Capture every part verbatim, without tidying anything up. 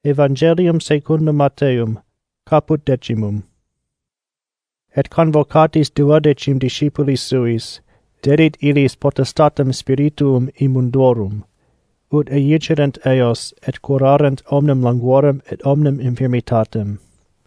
Evangelium secundum Matteum, caput decimum. Et convocatis duodecim discipulis suis, dedit illis potestatem spirituum immundorum, ut eiucerent eos et curarent omnem languorem et omnem infirmitatem.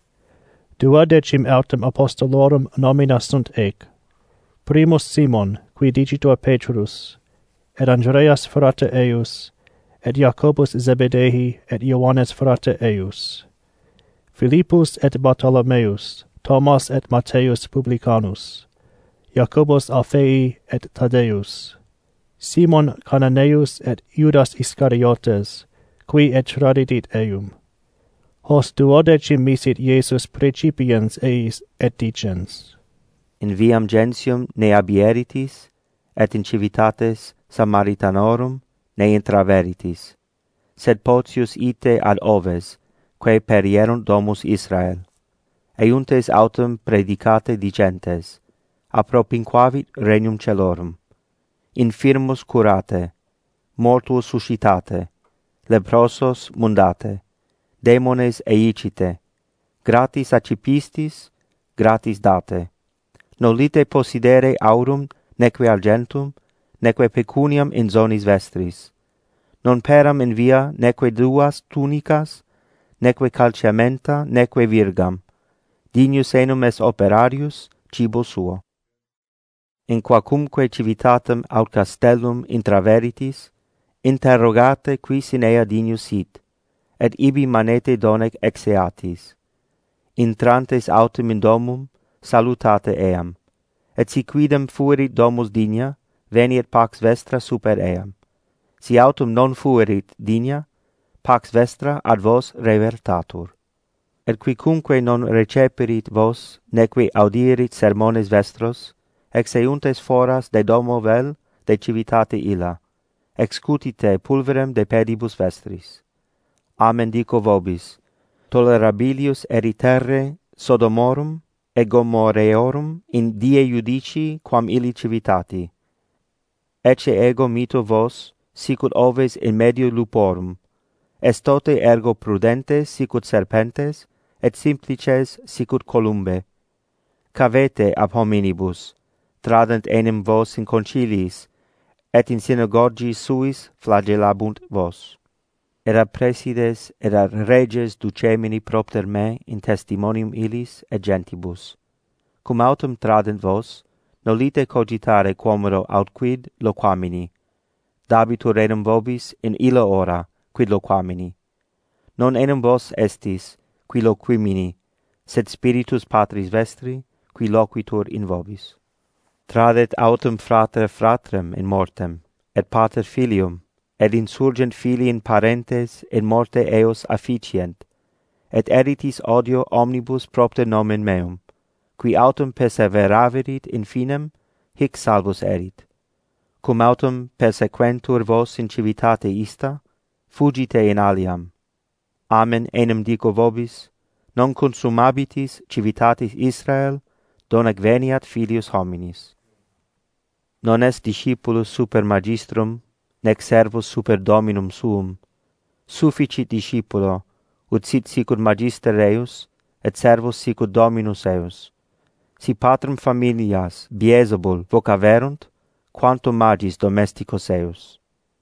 Duodecim autem apostolorum nomina sunt ec. Primus Simon, qui dicitur Petrus, et Andreas frate eius, et Jacobus Zebedei, et Ioannes frate eius. Philippus et Bartholomeus, Thomas et Matthäus publicanus, Jacobus Alphei et Thaddeus, Simon Cananeus et Judas Iscariotes, qui et tradidit eum. Hos duodecim misit Iesus precipiens eis et dicens: In viam gentium ne abieritis, et in civitates Samaritanorum ne intraveritis, sed potius ite ad oves, quae perierunt domus Israel. Eiuntes autem predicate dicentes, appropinquavit regnum celorum, infirmus curate, mortuos suscitate, leprosos mundate, demones eicite, gratis accipistis, gratis date. Nolite possidere aurum, neque argentum, neque pecuniam in zonis vestris. Non peram in via neque duas tunicas, neque calciamenta, neque virgam. Dignus enum est operarius, cibo suo. In quacumque civitatem aut castellum intraveritis, interrogate quis in ea dignus sit, et ibi manete donec exeatis. Intrantes autem in domum, salutate eam, et si quidem fuerit domus digna, veniet pax vestra super eam. Si autem non fuerit digna, pax vestra ad vos revertatur. Et quicumque non receperit vos, neque audierit sermones vestros, exeuntes foras de domo vel de civitate illa, excutite pulverem de pedibus vestris. Amen dico vobis, tolerabilius erit terre Sodomorum et Gomorreorum in die judici quam illi civitati. Ecce ego mito vos, sicut oves in medio luporum, estote ergo prudentes sicut serpentes, et simplices sicut columbe. Cavete ab hominibus, tradent enim vos in conciliis, et in synagogi suis flagellabunt vos. Era presides, era reges ducemini propter me in testimonium illis et gentibus. Cum autem tradent vos, nolite cogitare quomodo aut quid loquamini. Dabitur enim vobis in illa ora, quid loquamini. Non enim vos estis, qui loquimini, sed Spiritus Patris vestri, qui loquitur in vobis. Tradet autem frater fratrem in mortem, et pater filium, et insurgent filii in parentes in morte eos afficient, et eritis odio omnibus propter nomen meum, qui autem perseveraverit in finem, hic salvus erit. Cum autem persequentur vos in civitate ista, fugite in aliam. Amen enim dico vobis, non consumabitis civitatis Israel, donec veniat filius hominis. Non est discipulus super magistrum, nec servus super dominum suum. Sufficit discipulo, ut sit sicut magister eius, et servus sicut dominus eius. Si patrem familias Beelzebul vocaverunt, quantum magis domesticos eius.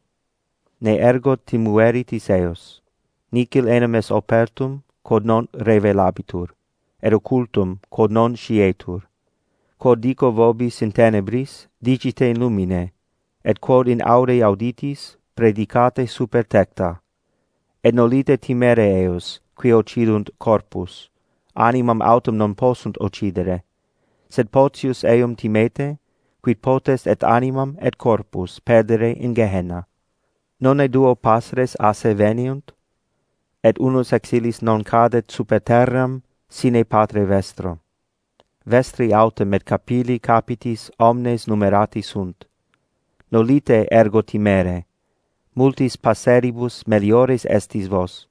Ne ergo timueritis eius, nicil enim est opertum, quod non revelabitur, et occultum, quod non scietur. Quod dico vobis in tenebris, dicite in lumine, et quod in aure auditis, predicate super tecta. Et nolite timere eius, qui occidunt corpus, animam autem non possunt occidere, sed potius eum timete, quid potest et animam et corpus perdere in Gehenna. Non e duo passeres asse veniunt, et unus ex illis non cadet super terram, sine patre vestro. Vestri autem et capilli capitis omnes numerati sunt. Nolite ergo timere, multis passeribus meliores estis vos.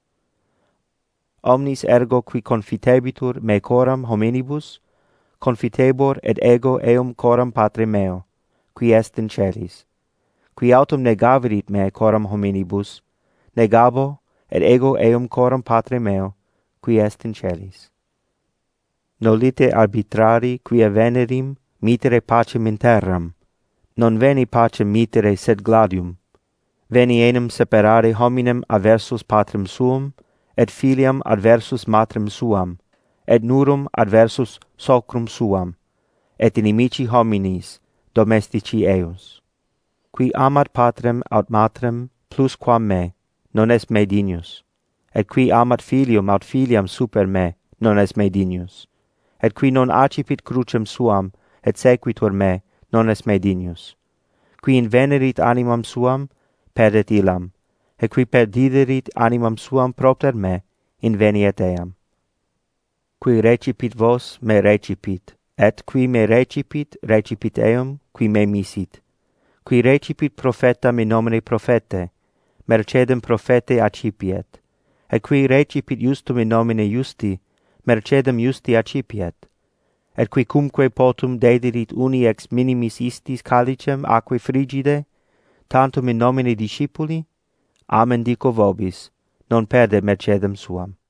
Omnis ergo qui confitebitur me coram hominibus, confitebor et ego eum coram Patre meo, qui est in celis. Qui autem negaverit me coram hominibus, negabo et ego eum coram Patre meo, qui est in celis. Nolite arbitrari quia venerim mittere pacem in terram, non veni pacem mittere sed gladium. Veni enim separare hominem adversus patrem suum, et filiam adversus matrem suam, et nurum adversus socrum suam, et inimici hominis, domestici eus. Qui amat patrem aut matrem plus quam me, non est me dignus, et qui amat filium aut filiam super me, non est me dignus, et qui non accipit crucem suam, et sequitur me, non est me dignus. Qui invenerit animam suam, perdet illam, et qui perdiderit animam suam propter me, inveniet eam. Qui recipit vos, me recipit, et qui me recipit, recipit eum, qui me misit. Qui recipit prophetam in nomine prophete, mercedem prophete accipiet, et qui recipit justum in nomine justi, mercedem justi accipiet, et qui cumque potum dederit uni ex minimis istis calicem aquae frigide, tantum in nomine discipuli, amen dico vobis, non perde mercedem suam.